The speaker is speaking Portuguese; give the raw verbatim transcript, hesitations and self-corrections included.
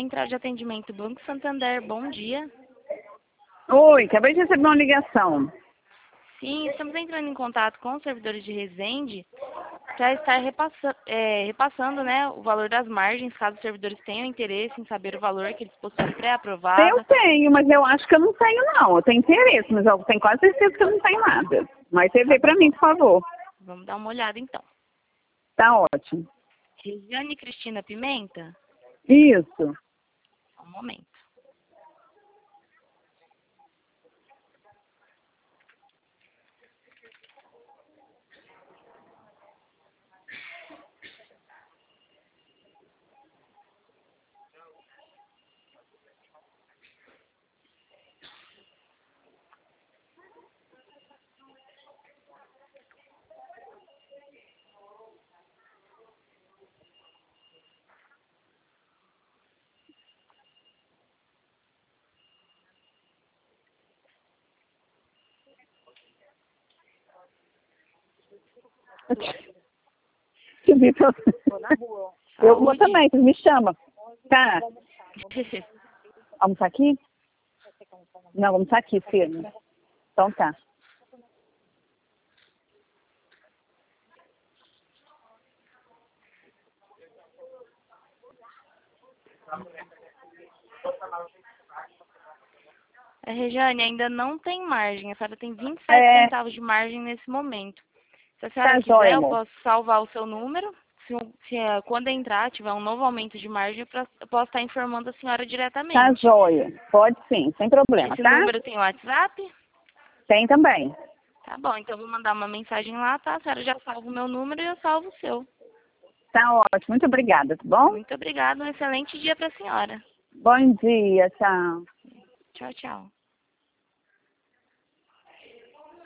Central de Atendimento Banco Santander, bom dia. Oi, acabei de receber uma ligação. Sim, estamos entrando em contato com os servidores de Resende para estar repassa, é, repassando, né, o valor das margens, caso os servidores tenham interesse em saber o valor que eles possuem pré-aprovado. Eu tenho, mas eu acho que eu não tenho não. Eu tenho interesse, mas eu tenho quase certeza que eu não tenho nada. Mas você vê pra mim, por favor. Vamos dar uma olhada então. Tá ótimo. Resiane Cristina Pimenta? Isso. Um momento. Que Vitor. Eu vou também, você me chama. Tá. Almoçar aqui? Não, vamos aqui, filho. Então tá. A Regiane ainda não tem margem. A senhora tem vinte e sete É, centavos de margem nesse momento. Se a senhora tá quiser, jóia, eu amor. posso salvar o seu número. Se, se é, quando entrar, tiver um novo aumento de margem, eu pra- eu posso estar informando a senhora Tá diretamente. jóia. Pode sim, sem problema, Esse tá? número tem WhatsApp? Tem também. Tá bom, então eu vou mandar uma mensagem lá, tá? A senhora já salva o meu número e eu salvo o seu. Tá ótimo. Muito obrigada, tá bom? Muito obrigada, um excelente dia para a senhora. Bom dia, tchau. Tchau, tchau.